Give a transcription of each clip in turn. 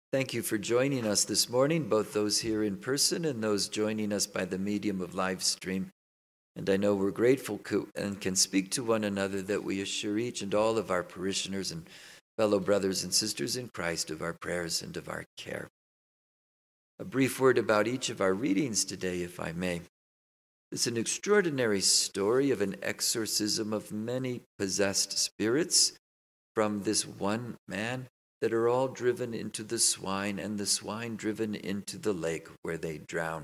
Thank you for joining us this morning, both those here in person and those joining us by the medium of live stream. And I know we're grateful and can speak to one another that we assure each and all of our parishioners and fellow brothers and sisters in Christ of our prayers and of our care. A brief word about each of our readings today, if I may. It's an extraordinary story of an exorcism of many possessed spirits from this one man that are all driven into the swine, and the swine driven into the lake where they drown.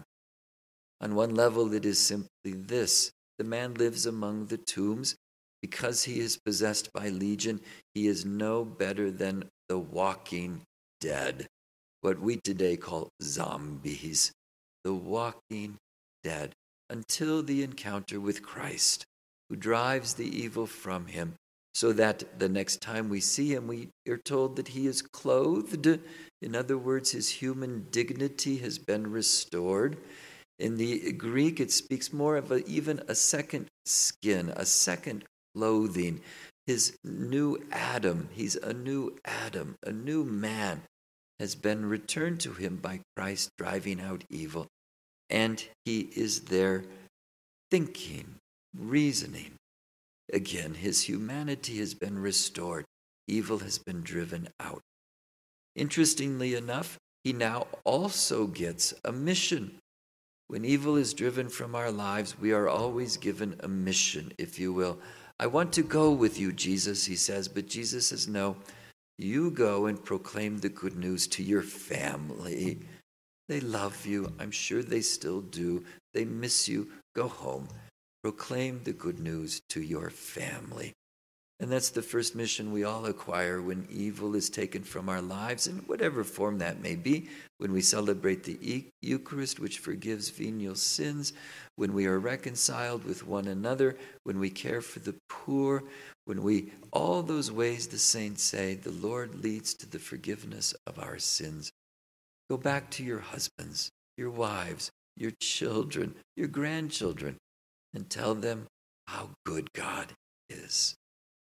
On one level, it is simply this: the man lives among the tombs. Because he is possessed by legion, he is no better than the walking dead, what we today call zombies, the walking dead, until the encounter with Christ, who drives the evil from him, so that the next time we see him, we are told that he is clothed. In other words, his human dignity has been restored. In the Greek, it speaks more of even a second skin, a second clothing. His new Adam, he's a new Adam, a new man, has been returned to him by Christ driving out evil. And he is there thinking, reasoning. Again, his humanity has been restored. Evil has been driven out. Interestingly enough, he now also gets a mission. When evil is driven from our lives, we are always given a mission, if you will. I want to go with you, Jesus, he says, but Jesus says, no, you go and proclaim the good news to your family. They love you. I'm sure they still do. They miss you. Go home. Proclaim the good news to your family. And that's the first mission we all acquire when evil is taken from our lives, in whatever form that may be, when we celebrate the Eucharist, which forgives venial sins, when we are reconciled with one another, when we care for the poor, all those ways the saints say, the Lord leads to the forgiveness of our sins. Go back to your husbands, your wives, your children, your grandchildren, and tell them how good God is.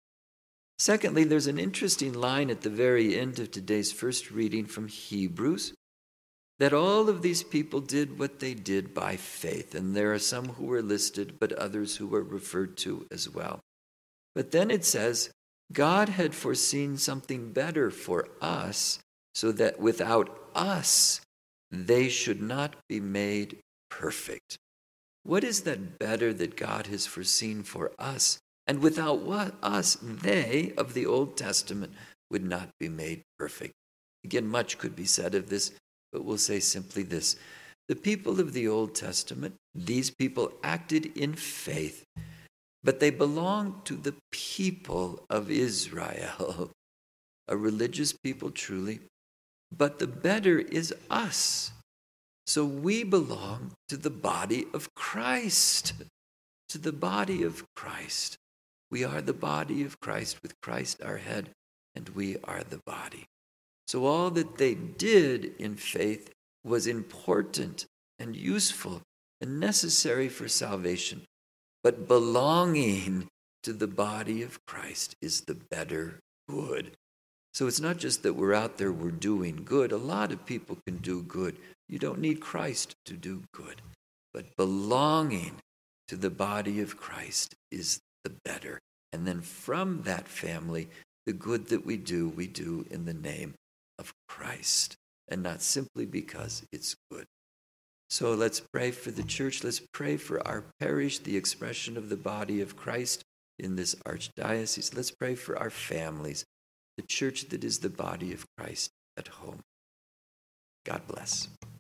Secondly, there's an interesting line at the very end of today's first reading from Hebrews, that all of these people did what they did by faith, and there are some who were listed, but others who were referred to as well. But then it says, God had foreseen something better for us, so that without us, they should not be made perfect. What is that better that God has foreseen for us? And without us, they of the Old Testament would not be made perfect. Again, much could be said of this, but we'll say simply this. The people of the Old Testament, these people acted in faith, but they belonged to the people of Israel, a religious people truly, but the better is us. So we belong to the body of Christ, to the body of Christ. We are the body of Christ, with Christ our head, and we are the body. So all that they did in faith was important and useful and necessary for salvation. But belonging to the body of Christ is the better good. So it's not just that we're out there, we're doing good. A lot of people can do good. You don't need Christ to do good. But belonging to the body of Christ is the better. And then from that family, the good that we do in the name of Christ, and not simply because it's good. So let's pray for the church. Let's pray for our parish, the expression of the body of Christ in this archdiocese. Let's pray for our families, the church that is the body of Christ at home. God bless.